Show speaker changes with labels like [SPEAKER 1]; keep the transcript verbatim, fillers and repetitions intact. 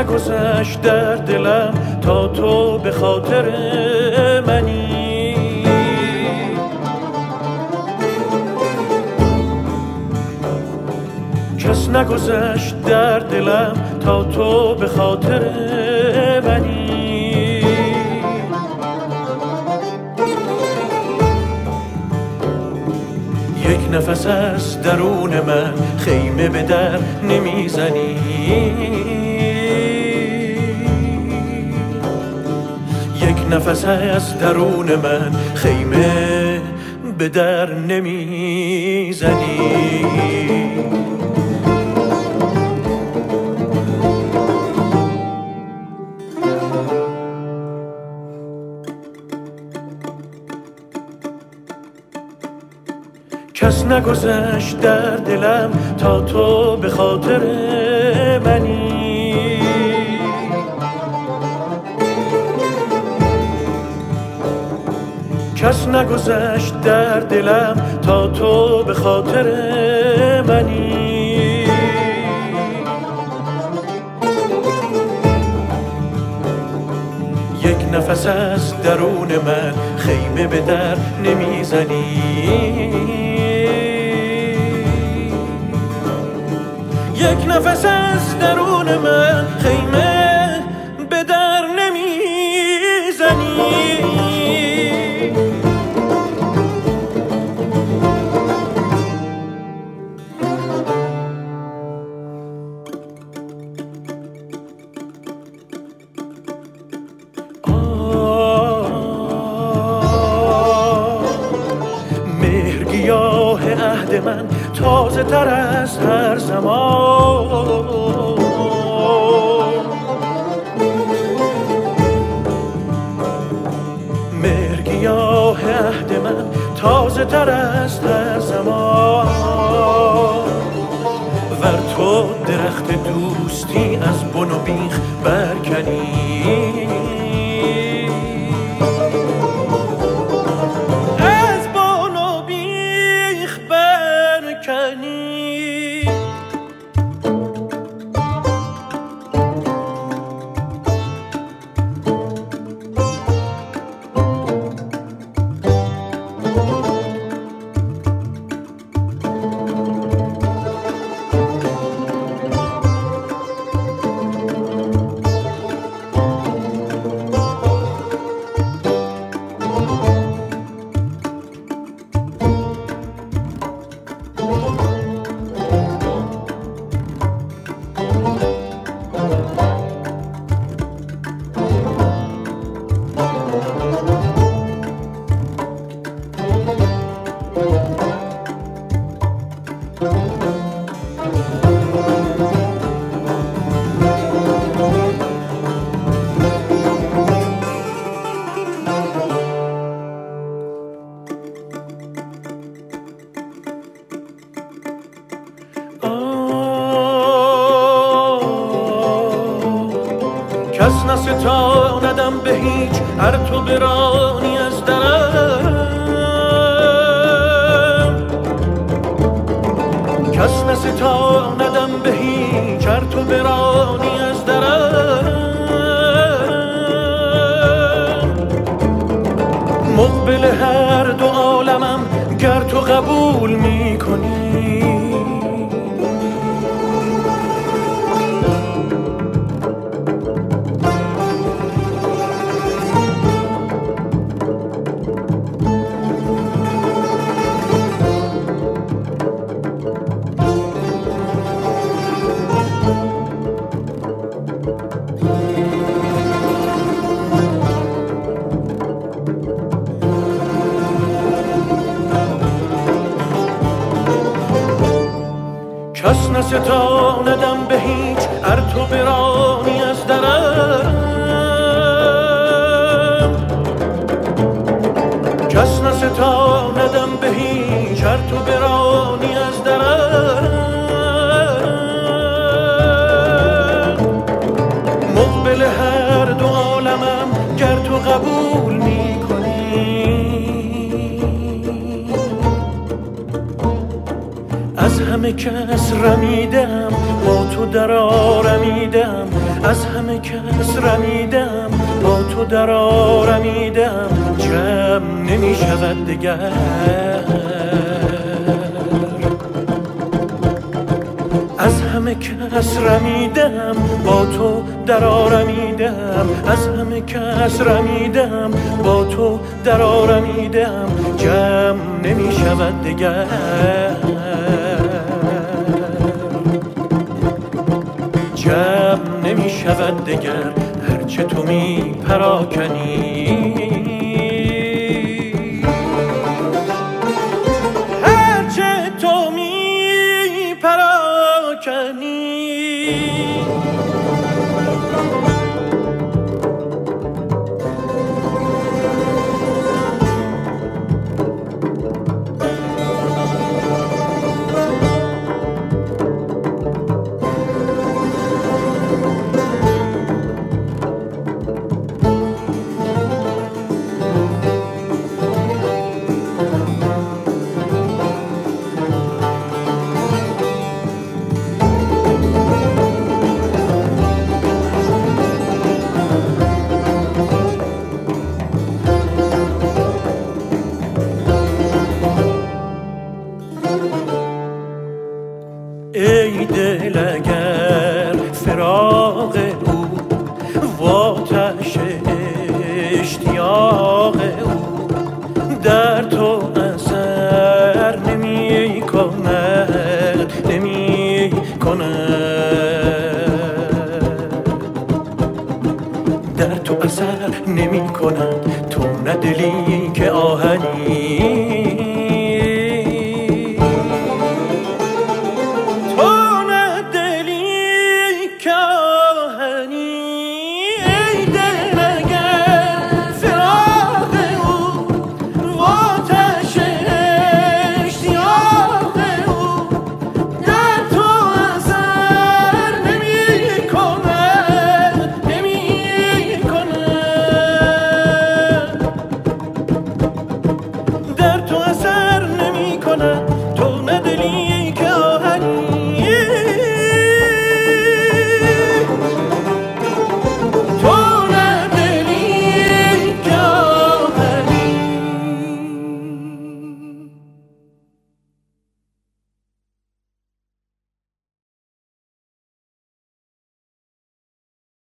[SPEAKER 1] نگذشت در دلم تا تو به خاطر منی. کس نگذشت در دلم تا تو به خاطر منی. یک نفس از درون من خیمه به در نمیزنی. یک نفس از درون من خیمه به در نمیزنی. کس نگذشت در دلم تا تو به خاطر منی. کس نگذشت در دلم تا تو به خاطر منی. یک نفس از درون من خیمه به در نمیزنی. یک نفس از درون من خیمه به در نمیزنی. مهرگیاه عهد من تازه تر از هر زمان. مهرگیاه عهد من تازه تر از هر زمان. ور تو درخت دوستی از بن و بیخ برکنی. کس نستاندم به هیچ هر تو برانی از درم. کس نستاندم به هیچ هر تو برانی از درم. مقبل هر دو عالمم گر تو قبول می کنی. کس نستاندم به هیچ ار تو برانی از درم. کس نستاندم به هیچ ار تو برانی از درم. مقبل هر دو عالمم گر تو قبول می از همه کس رمیدم با تو در آرمیدم. از همه کس رمیدم، با تو در آرمیدم، جمع نمی شود دگر. از همه کس رمیدم، با تو در آرمیدم، از همه کس رمیدم، با تو در آرمیدم، جمع نمی شود دگر. جمع نمی شود دگر، هرچه تو می پراکنی، هرچه تو می پراکنی. ای دل اگر فراق او و آتش اشتیاق او در تو اثر نمی کند، نمی کند، در تو اثر نمی کند، تو نه دلی که آهنی